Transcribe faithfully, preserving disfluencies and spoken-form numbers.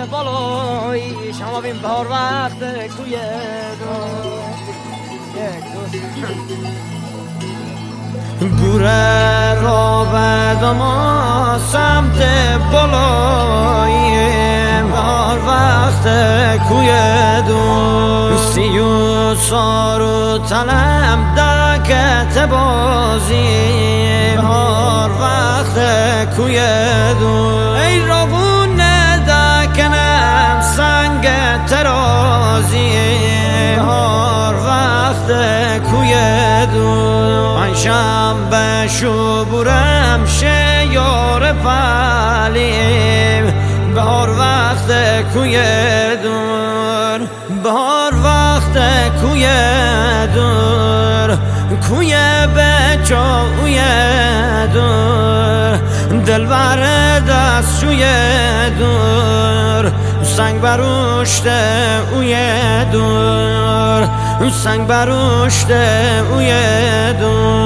بالایی شما بین بهار وقت کوی دو گوره را بدما سمت بالایی بهار وقت کوی دو سیو سارو تلم دکت بازی بهار وقت کوی دو ای راغون دکنم سنگ ترازی بهار وقت کوی دو من شنبه شبورم شیار پلیم بهار وقت کوی دور بهار وقت کوی دور کوی بچوی دور دلبر دستشوی دور سنگ بروشته اوی دور سنگ بروشته اوی دور